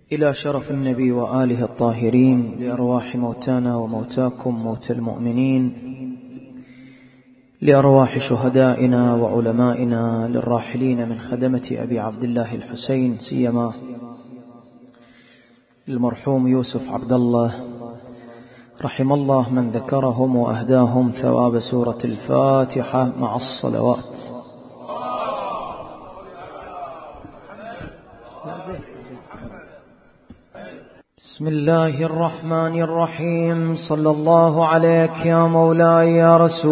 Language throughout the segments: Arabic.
إلى شرف النبي وآله الطاهرين، لأرواح موتانا وموتاكم موتى المؤمنين، لأرواح شهدائنا وعلمائنا، للراحلين من خدمة أبي عبد الله الحسين، سيما المرحوم يوسف عبد الله، رحم الله من ذكرهم وأهداهم ثواب سورة الفاتحة مع الصلوات. بسم الله الرحمن الرحيم. صلى الله عليك يا مولاي يا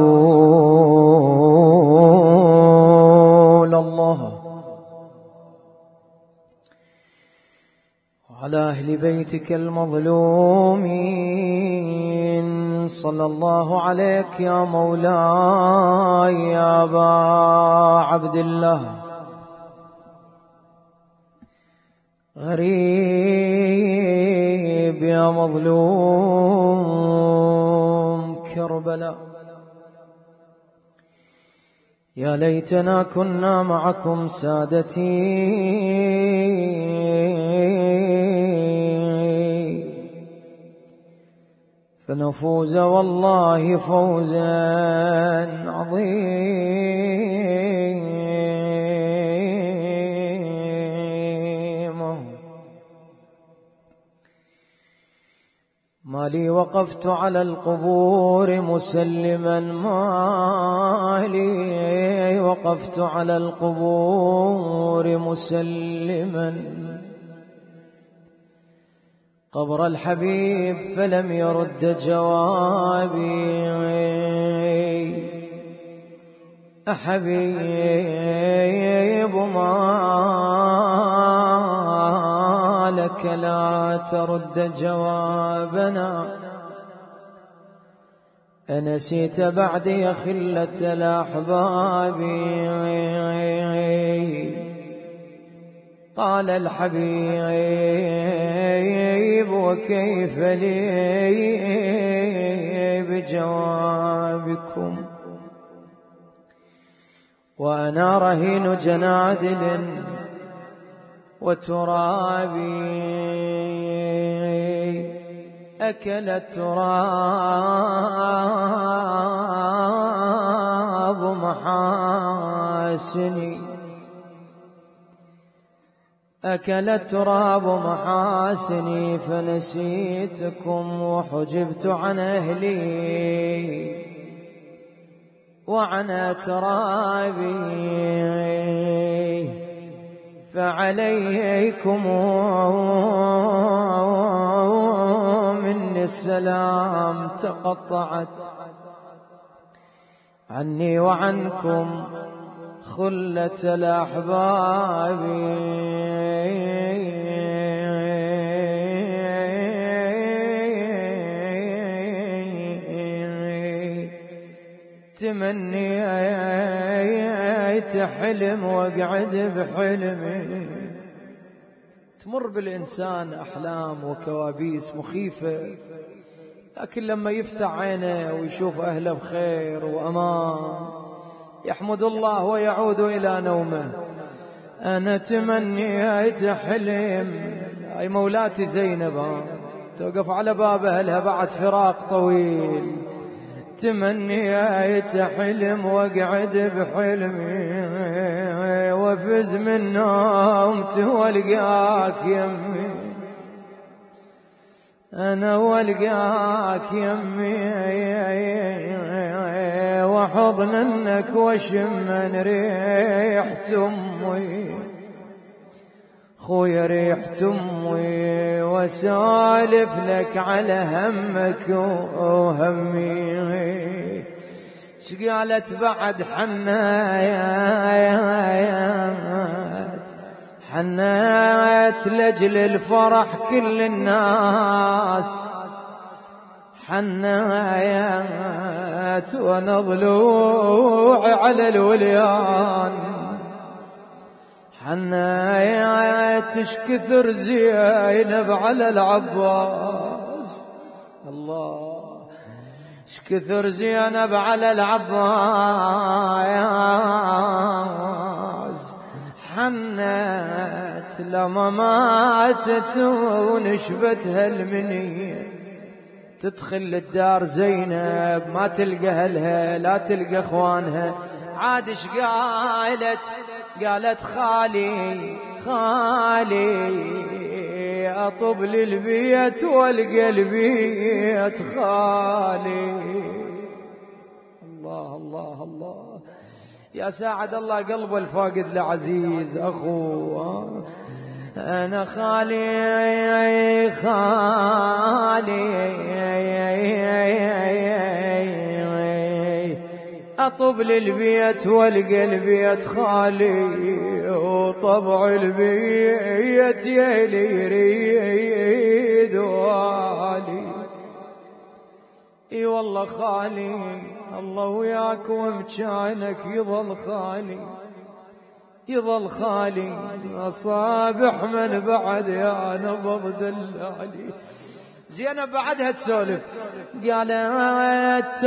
رسول الله، وعلى أهل بيتك المظلومين. صلى الله عليك يا مولاي يا أبا عبد الله. غريب يا مظلوم كربلاء، يا ليتنا كنا معكم سادتي، فنفوز والله فوزا عظيما. ما لي وقفت على القبور مسلما، ما لي وقفت على القبور مسلما قبر الحبيب فلم يرد جوابي. أحبيب ما لك لا ترد جوابنا، أنسيت بعدي يا خلة الأحباب. قال الحبيب وكيف لي بجوابكم، وأنا رهين جنادل وترابي، أكل التراب محاسني، أكل التراب محاسني، فنسيتكم وحجبت عن أهلي وعن أترابي، فعليكم مني السلام تقطعت، عني وعنكم خلة الأحباب. تمني تحلم واقعد بحلمي، تمر بالإنسان أحلام وكوابيس مخيفة، لكن لما يفتح عينه ويشوف أهله بخير وأمان يحمد الله ويعود إلى نومه. أنا تمني تحلم، أي مولاتي زينب توقف على باب أهلها بعد فراق طويل، تمني تحلم واقعد بحلمي، وافز من نومتي والقاك يمي، أنا والقاك يمي، وحضنك وشمن ريحة أمي، خويا ريحة أمي، وسالف لك على همك وهمي. شقالت بعد حنات لجل الفرح كل الناس، حنات وانا ضلوعي على الوليان، حنات كثر زينب على العباس، الله كثر زينب على العباس، حنت ماتت لما ماتت ونشبتها المنية تدخل الدار زينب ما تلقى أهلها لا تلقى أخوانها. عادش قالت خالي أطب للبيت والقى البيت خالي. الله الله الله يا ساعد الله قلب الفاقد العزيز أخوه. أنا خالي أطب للبيت والقى البيت خالي وطبع البيت يلي يريد والي. اي والله خالي الله وياك ومكانك يظل خالي أصابح من بعد يا نبض دلالي. زينب بعدها تسولف قالت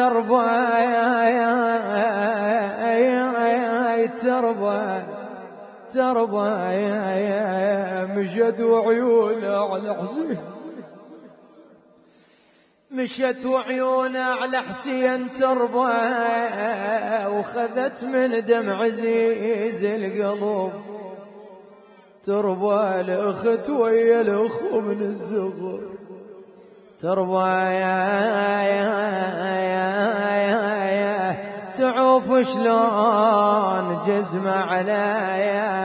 تربى مشت وعيونها على حسين مشت وعيونها على حسين تربى وخذت من دمع عزيز القلب تربى الأخت ويا الأخو من الزغر تربى تعوف شلون جزم على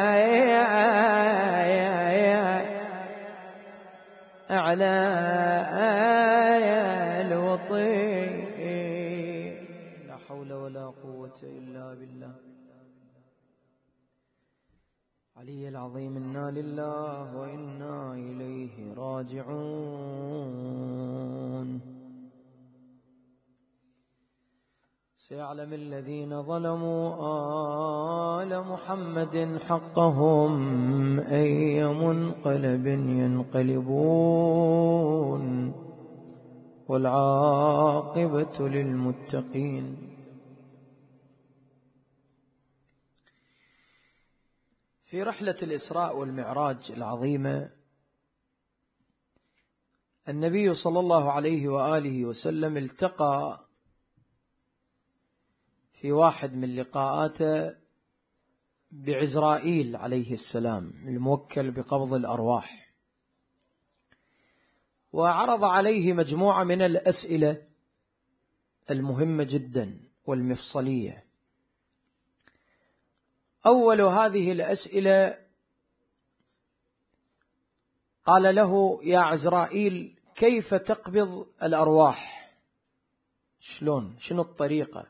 الوطي. لا حول ولا قوة إلا بالله علي العظيم. إنا لله وإنا إليه راجعون. سيعلم الذين ظلموا آل محمد حقهم أي منقلب ينقلبون والعاقبة للمتقين. في رحلة الإسراء والمعراج العظيمة النبي صلى الله عليه وآله وسلم التقى في واحد من لقاءاته بعزرائيل عليه السلام الموكل بقبض الأرواح، وعرض عليه مجموعة من الأسئلة المهمة جدا والمفصلية. أول هذه الأسئلة قال له يا عزرائيل كيف تقبض الأرواح؟ شلون؟ شنو الطريقة؟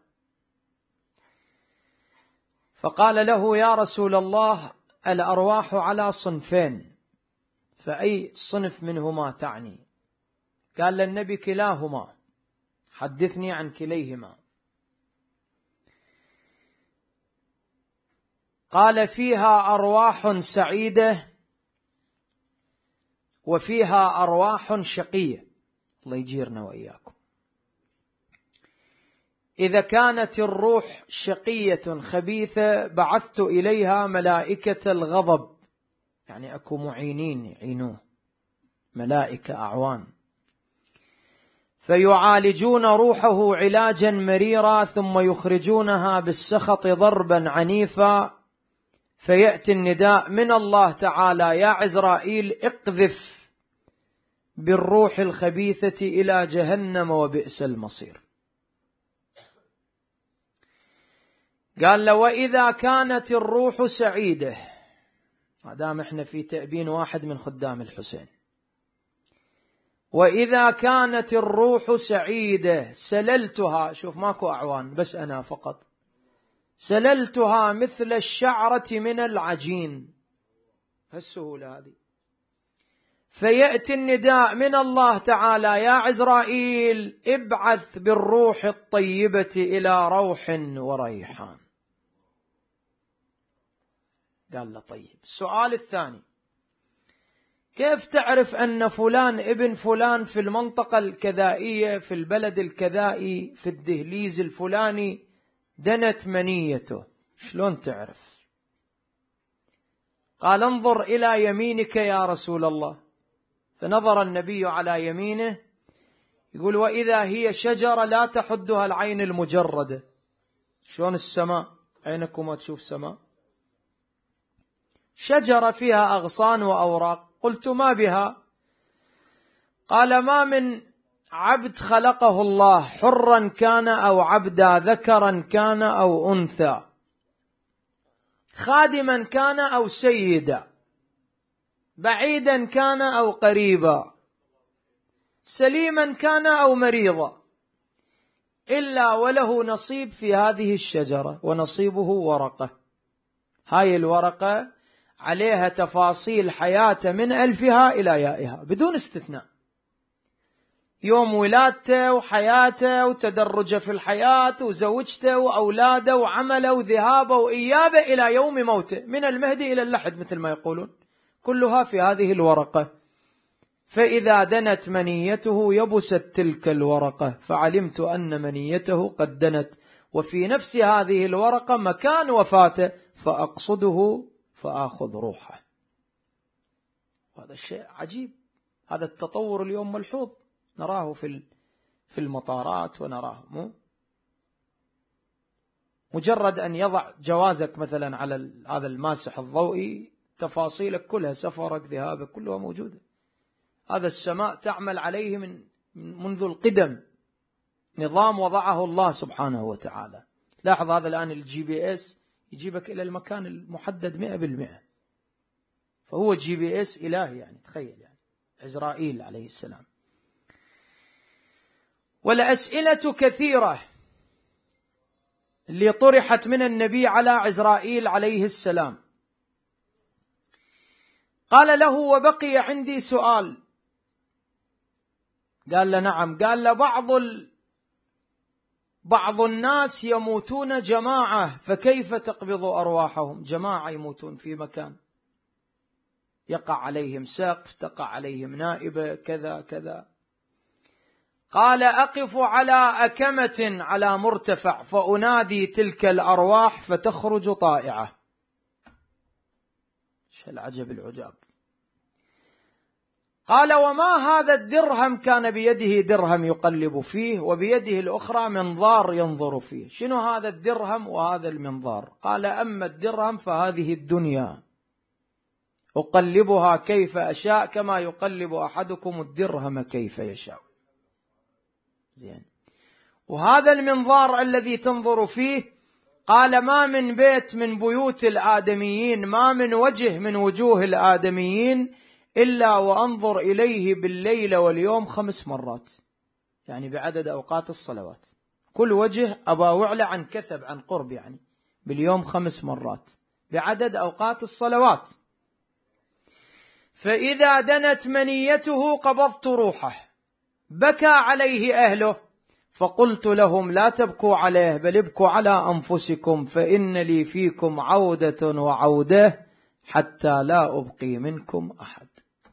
فقال له يا رسول الله الأرواح على صنفين، فأي صنف منهما تعني؟ قال للنبي كلاهما، حدثني عن كليهما. قال فيها أرواح سعيدة وفيها أرواح شقية. الله يجيرنا وإياكم. إذا كانت الروح شقية خبيثة بعثت إليها ملائكة الغضب، يعني أكو معينين يعينوه، ملائكة أعوان، فيعالجون روحه علاجا مريرا ثم يخرجونها بالسخط ضربا عنيفا، فيأتي النداء من الله تعالى يا عزرائيل اقذف بالروح الخبيثة إلى جهنم وبئس المصير. قال له وإذا كانت الروح سعيدة، ما دام احنا في تأبين واحد من خدام الحسين، وإذا كانت الروح سعيدة سللتها، شوف ماكو أعوان بس أنا فقط، سللتها مثل الشعرة من العجين، هالسهولة هذه. فيأتي النداء من الله تعالى يا عزرائيل ابعث بالروح الطيبة إلى روح وريحان. قال له طيب. السؤال الثاني، كيف تعرف أن فلان ابن فلان في المنطقة الكذائية في البلد الكذائي في الدهليز الفلاني دنت منيته؟ شلون تعرف؟ قال انظر إلى يمينك يا رسول الله. فنظر النبي على يمينه، يقول وإذا هي شجرة لا تحدها العين المجردة. شلون السماء؟ عينك وما تشوف سماء؟ شجرة فيها أغصان وأوراق. قلت ما بها؟ قال ما من عبد خلقه الله حرا كان أو عبدا، ذكرا كان أو أنثى، خادما كان أو سيدا، بعيدا كان أو قريبا، سليما كان أو مريضا، إلا وله نصيب في هذه الشجرة، ونصيبه ورقة. هاي الورقة عليها تفاصيل حياته من ألفها إلى يائها بدون استثناء، يوم ولادته وحياته وتدرجه في الحياة وزوجته وأولاده وعمله وذهابه وإيابه إلى يوم موته، من المهدي إلى اللحد مثل ما يقولون، كلها في هذه الورقة. فإذا دنت منيته يبست تلك الورقة، فعلمت أن منيته قد دنت، وفي نفس هذه الورقة مكان وفاته، فأقصده فآخذ روحه. هذا الشيء عجيب، هذا التطور اليوم ملحوظ، نراه في المطارات ونراه. مجرد أن يضع جوازك مثلا على هذا الماسح الضوئي، تفاصيلك كلها، سفرك، ذهابك، كلها موجودة. هذا السماء تعمل عليه منذ القدم، نظام وضعه الله سبحانه وتعالى. لاحظ هذا الآن الGPS يجيبك إلى المكان المحدد 100%، فهو GPS إلهي يعني، تخيل يعني عزرائيل عليه السلام. والأسئلة كثيرة اللي طرحت من النبي على عزرائيل عليه السلام. قال له وبقي عندي سؤال. قال له نعم. قال له بعض الناس يموتون جماعة، فكيف تقبض أرواحهم؟ جماعة يموتون في مكان، يقع عليهم سقف، تقع عليهم نائبة، كذا كذا. قال أقف على أكمة على مرتفع فأنادي تلك الأرواح فتخرج طائعة. شو العجب العجاب. قال وما هذا الدرهم؟ كان بيده درهم يقلب فيه، وبيده الأخرى منظار ينظر فيه. شنو هذا الدرهم وهذا المنظار؟ قال أما الدرهم فهذه الدنيا أقلبها كيف أشاء، كما يقلب أحدكم الدرهم كيف يشاء. زين. وهذا المنظار الذي تنظر فيه، قال ما من بيت من بيوت الآدميين، ما من وجه من وجوه الآدميين إلا وأنظر إليه بالليل واليوم 5 مرات، يعني بعدد أوقات الصلوات. كل وجه أبا وعلى عن كثب عن قرب، يعني باليوم 5 مرات بعدد أوقات الصلوات. فإذا دنت منيته قبضت روحه. بكى عليه أهله، فقلت لهم لا تبكوا عليه، بل ابكوا على أنفسكم، فإن لي فيكم عودة وعودة حتى لا أبقي منكم أحد.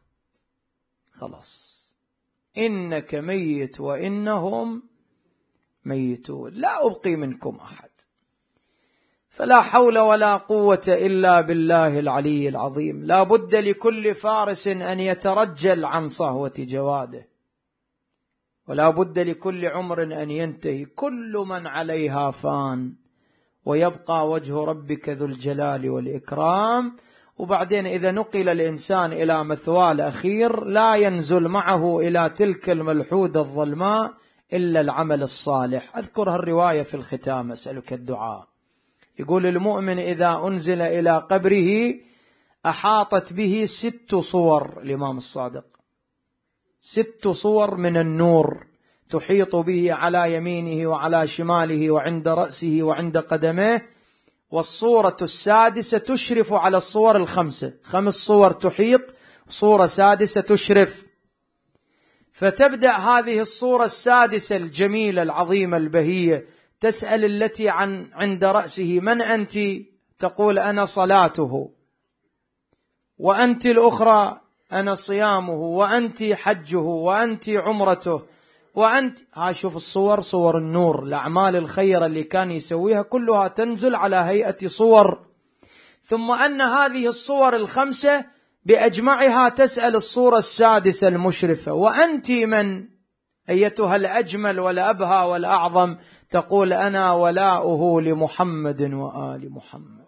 خلاص، إنك ميت وإنهم ميتون، لا أبقي منكم أحد. فلا حول ولا قوة إلا بالله العلي العظيم. لا بد لكل فارس أن يترجل عن صهوة جواده، ولا بد لكل عمر أن ينتهي. كل من عليها فان، ويبقى وجه ربك ذو الجلال والإكرام. وبعدين إذا نقل الإنسان إلى مثواه الأخير لا ينزل معه إلى تلك الملحودة الظلماء إلا العمل الصالح. أذكر هالرواية في الختام، أسألك الدعاء. يقول المؤمن إذا أنزل إلى قبره أحاطت به 6 صور، الإمام الصادق 6 صور من النور تحيط به على يمينه وعلى شماله وعند رأسه وعند قدميه. والصورة السادسة تشرف على الصور ال5، 5 صور تحيط، صورة سادسة تشرف. فتبدأ هذه الصورة السادسة الجميلة العظيمة البهية، تسأل التي عند رأسه من أنت؟ تقول أنا صلاته، وأنت الأخرى أنا صيامه، وأنت حجه، وأنت عمرته، وأنت. شوف الصور، صور النور، الأعمال الخيرة اللي كان يسويها كلها تنزل على هيئة صور. ثم أن هذه الصور الخمسة بأجمعها تسأل الصورة السادسة المشرفة: وأنت من أيتها الأجمل والأبهى والأعظم؟ تقول: أنا ولاؤه لمحمد وآل محمد.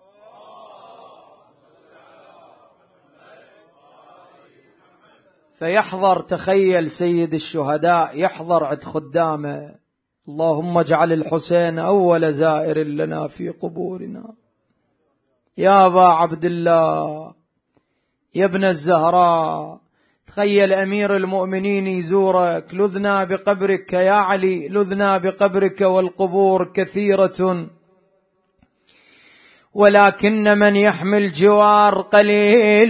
فيحضر، تخيل سيد الشهداء يحضر عند خدامه: اللهم اجعل الحسين أول زائر لنا في قبورنا، يا أبا عبد الله، يا ابن الزهراء. تخيل أمير المؤمنين يزورك: لذنا بقبرك يا علي، لذنا بقبرك والقبور كثيرة، ولكن من يحمل جوار قليل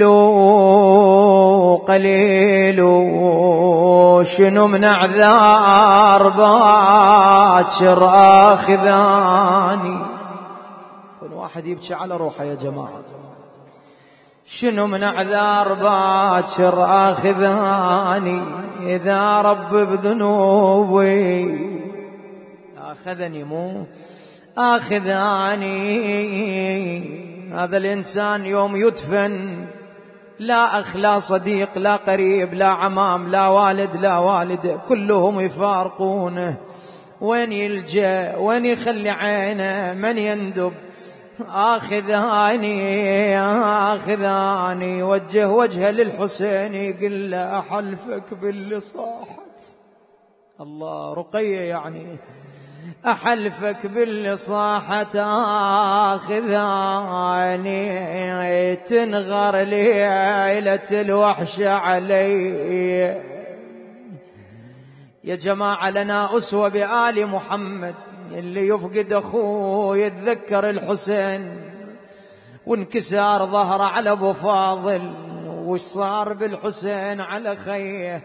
قليل. شنو من أعذار باكر آخذاني. كل واحد يبكي على روحه يا جماعة. شنو من أعذار باكر آخذاني، إذا رب بذنوبي آخذني، مو آخذاني. هذا الإنسان يوم يدفن لا أخ لا صديق لا قريب لا عمام لا والد لا والدة، كلهم يفارقونه. وين يلجأ؟ وين يخلي عينه؟ من يندب؟ آخذاني آخذاني. وجه وجهه للحسين يقول له: أحلفك باللي صاحت. الله، رقية يعني. أحلفك باللي صاحت آخذاني، تنغر ليلة الوحش علي. يا جماعة، لنا أسوة بآل محمد. اللي يفقد أخوه يتذكر الحسين، وانكسار ظهره على أبو فاضل، وش صار بالحسين على خيه.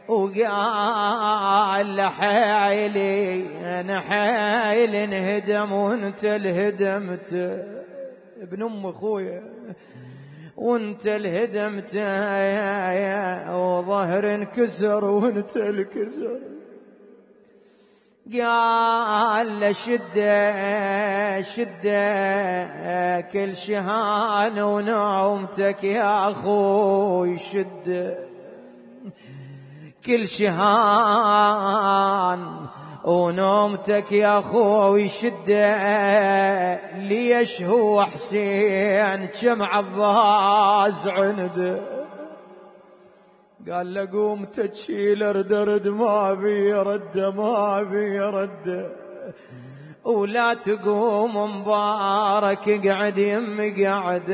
وقال له: حيلي أنا حيل انهدم وانت الهدمت، ابن أم أخويا، وانت الهدمت، وظهر انكسر وانت الكسر. قال له: شده شده كل شهان ونومتك يا أخوي، شده كل شهان ونومتك يا أخوي، شده ليش هو حسين كم عباس عنده. قال له: قوم تشيل ارد ما بي رد ما بي رد، ولا تقوم مبارك اقعد يمي قعد.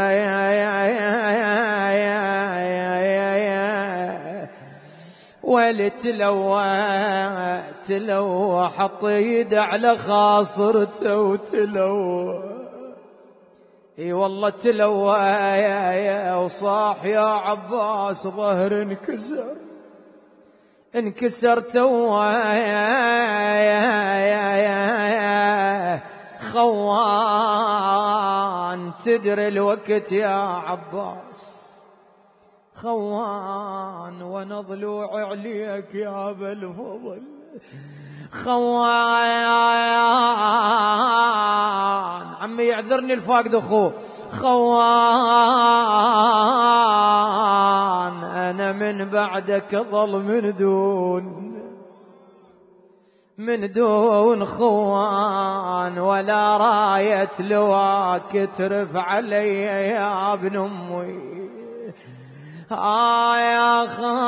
تلو حط يد على خاصرته وتلو. اي والله تلو وصاح: يا عباس ظهر انكسر تو خوان. تدري الوقت يا عباس خوان، وانا ضلوع عليك يا ابا الفضل خوان. عمي يعذرني الفاقد اخوه. خوان انا من بعدك ظل من دون خوان، ولا راية لواك ترفع علي يا ابن امي. يا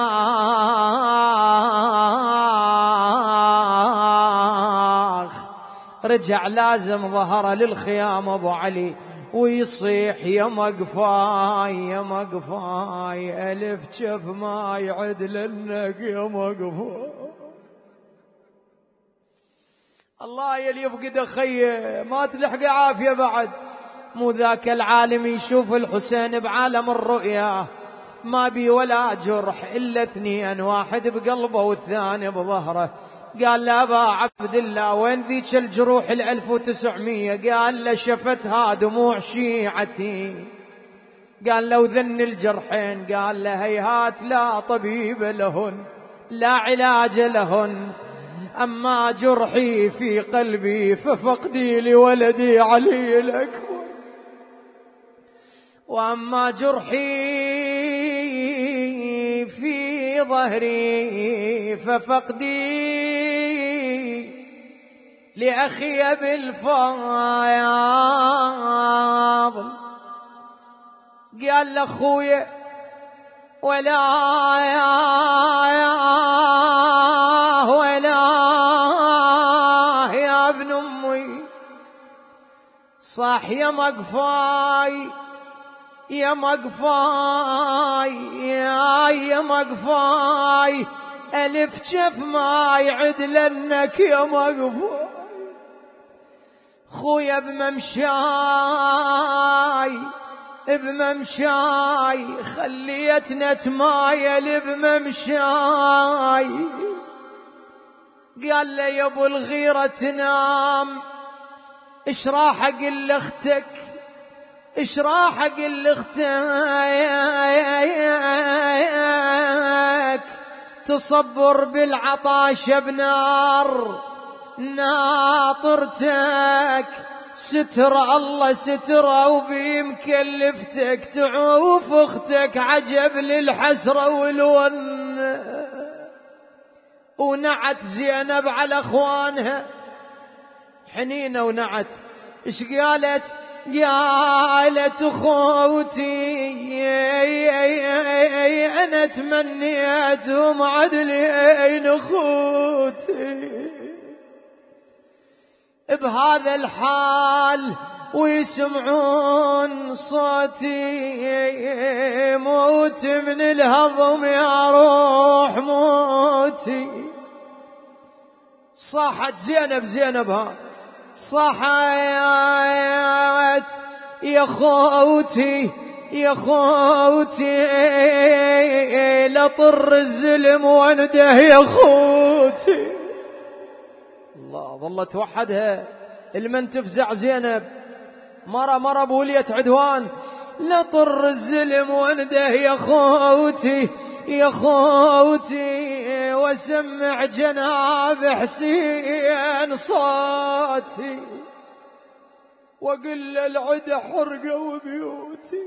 خاخ. رجع لازم ظهر للخيام ابو علي ويصيح: يا مقفاي يا مقفاي، ألف شف ما يعد لنك يا مقفاي. الله يلي يفقد أخيه ما تلحق عافية بعد. مو ذاك العالم يشوف الحسين بعالم الرؤيا، ما بي ولا جرح إلا اثنين، واحد بقلبه والثاني بظهره. قال له: أبا عبد الله وين ذيك الجروح 1900؟ قال له: شفتها دموع شيعتي. قال له: وذن الجرحين؟ قال له: هيهات لا طبيب لهن لا علاج لهن، أما جرحي في قلبي ففقدي لولدي علي الأكبر. وأما جرحي في ظهري ففقدي لأخي بالفاضل. قال لأخويا ولا يا ابن أمي، صاح يا مقفاي يا مقفاي يا مقفاي، ألف شف ما يعد لأنك يا مقفاي. خويا بممشاي خليتنا تمايل بممشاي. قال لي يا ابو الغيرة تنام، ايش راح اقل لاختك، ايش راح اقل لاختك، تصبر بالعطاش بنار ناطرتك، ستر الله ستره وبيمكلفتك تعوف اختك. عجب للحسرة والون، ونعت زينب على اخوانها حنينة ونعت. ايش قالت؟ قالت اخوتي انا تمنيتهم عدلين اخوتي بهذا الحال ويسمعون صوتي، موت من الهضم يا روح موتي. صاحت زينب صاحت يا خوتي يا خوتي لطر الزلم وانده يا خوتي. الله ظلت توحدها المن تفزع زينب، مرة بولية عدوان. لطر الزلم وانده يا خوتي يا خوتي، وسمع جناب حسين صوتي، وقل العدا حرقوا بيوتي.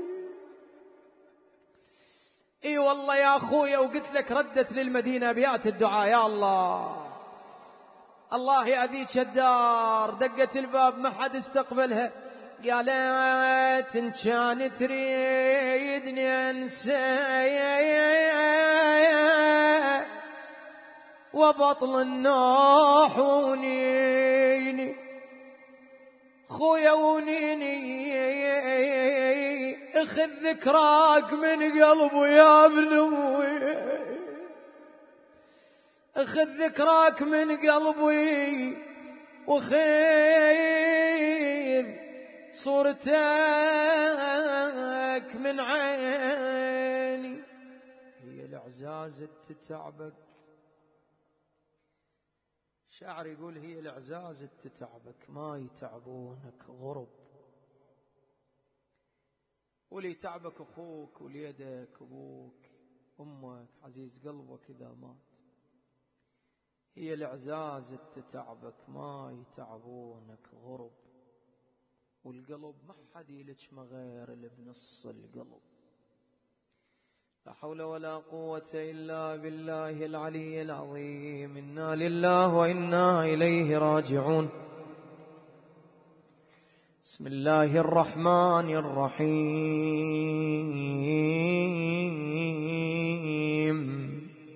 اي والله يا اخويا، وقلت لك ردت للمدينة ابيات الدعاء. يا الله الله يأذيك الدار، دقت الباب ما حد استقبلها، قالت إن كان تريدني أنسى وبطل النوح ونيني خويا ونيني، اخذ ذكراك من قلبي يا ابن أمي، اخذ ذكراك من قلبي وخذ صورتك من عيني. هي العزازة تتعبك، شاعر يقول هي العزازة تتعبك ما يتعبونك غرب، ولي تعبك أخوك وليدك أبوك أمك عزيز قلبك إذا مات. هي العزازة تتعبك ما يتعبونك غرب، والقلب ما حد يلجم غير اللي بنص القلب. لا حول ولا قوة إلا بالله العلي العظيم. إنا لله وإنا إليه راجعون. بسم الله الرحمن الرحيم.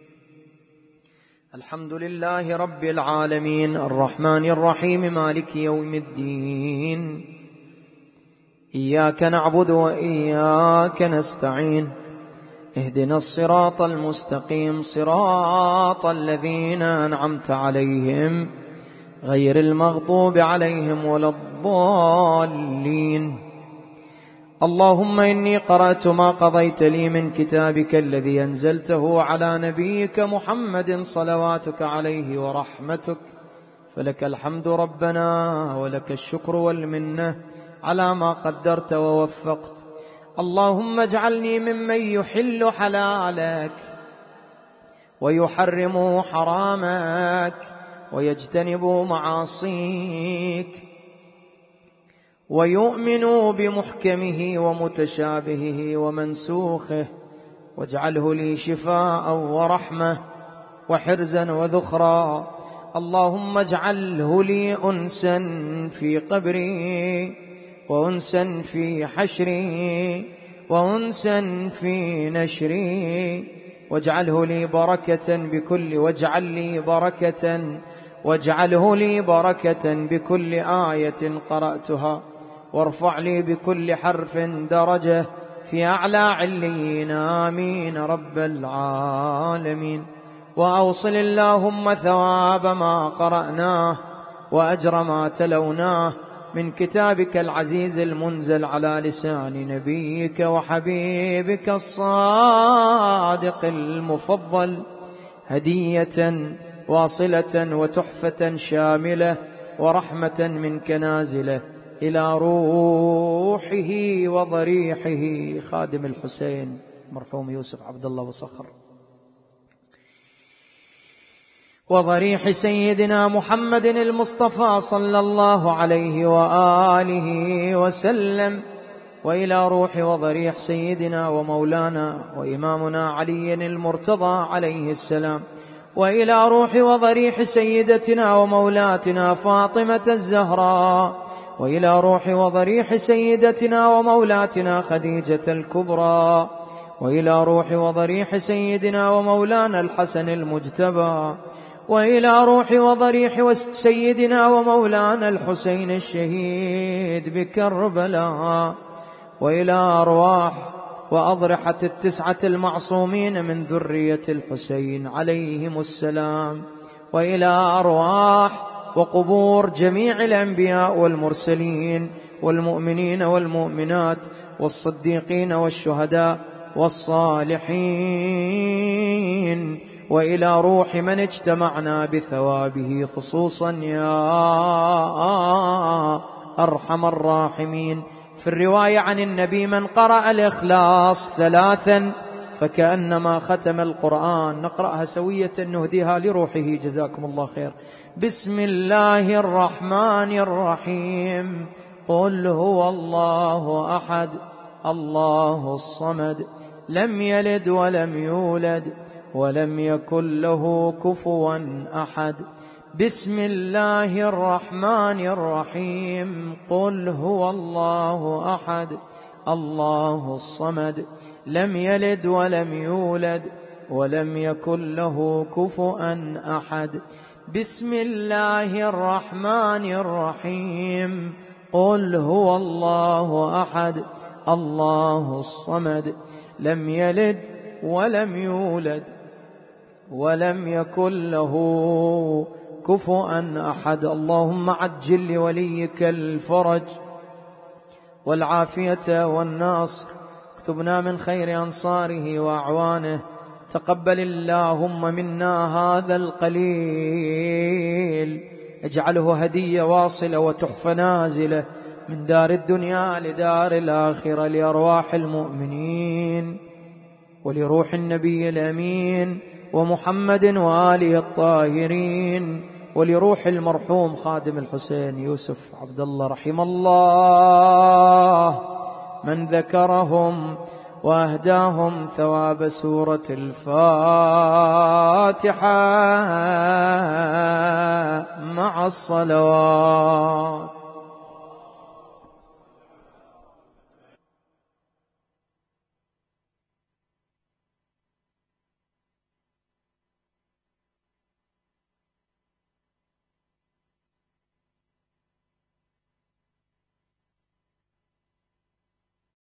الحمد لله رب العالمين الرحمن الرحيم مالك يوم الدين. إياك نعبد وإياك نستعين، اهدنا الصراط المستقيم صراط الذين أنعمت عليهم غير المغضوب عليهم ولا الضالين. اللهم إني قرأت ما قضيت لي من كتابك الذي أنزلته على نبيك محمد صلواتك عليه ورحمتك، فلك الحمد ربنا ولك الشكر والمنة على ما قدرت ووفقت. اللهم اجعلني ممن يحل حلالك ويحرم حرامك ويجتنب معاصيك، ويؤمنوا بمحكمه ومتشابهه ومنسوخه، واجعله لي شفاء ورحمة وحرزا وذخرا. اللهم اجعله لي أنسا في قبري، وأنسا في حشري، وأنسا في نشري، واجعله لي بركة بكل واجعله لي بركة بكل آية قرأتها، وارفع لي بكل حرف درجة في أعلى عليين. آمين رب العالمين. وأوصل اللهم ثواب ما قرأناه وأجر ما تلوناه من كتابك العزيز المنزل على لسان نبيك وحبيبك الصادق المفضل، هدية واصلة وتحفة شاملة ورحمة منك نازلة إلى روحه وضريحه خادم الحسين مرحوم يوسف عبد الله وصخر، وضريح سيدنا محمد المصطفى صلى الله عليه وآله وسلم، وإلى روح وضريح سيدنا ومولانا وإمامنا علي المرتضى عليه السلام، وإلى روح وضريح سيدتنا ومولاتنا فاطمة الزهراء، وإلى روح وضريح سيدتنا ومولاتنا خديجة الكبرى، وإلى روح وضريح سيدنا ومولانا الحسن المجتبى، وإلى روح وضريح سيدنا ومولانا الحسين الشهيد بكربلاء، وإلى أرواح وأضرحة 9 المعصومين من ذرية الحسين عليهم السلام، وإلى أرواح وقبور جميع الأنبياء والمرسلين والمؤمنين والمؤمنات والصديقين والشهداء والصالحين، وإلى روح من اجتمعنا بثوابه خصوصا يا أرحم الراحمين. في الرواية عن النبي: من قرأ الإخلاص 3 فكأنما ختم القرآن. نقرأها سوية نهديها لروحه جزاكم الله خير. بسم الله الرحمن الرحيم. قل هو الله أحد الله الصمد لم يلد ولم يولد ولم يكن له كفوا أحد. بسم الله الرحمن الرحيم. قل هو الله أحد الله الصمد لم يلد ولم يولد ولم يكن له كفوا أحد. بسم الله الرحمن الرحيم. قل هو الله أحد الله الصمد لم يلد ولم يولد ولم يكن له كفوا أحد. اللهم عجل لوليك الفرج والعافية والنصر، اكتبنا من خير أنصاره وأعوانه. تقبل اللهم منا هذا القليل، اجعله هدية واصلة وتحفة نازلة من دار الدنيا لدار الآخرة، لأرواح المؤمنين ولروح النبي الأمين ومحمد وآله الطاهرين، ولروح المرحوم خادم الحسين يوسف عبد الله رحم الله من ذكرهم وأهداهم ثواب سورة الفاتحة مع الصلوات.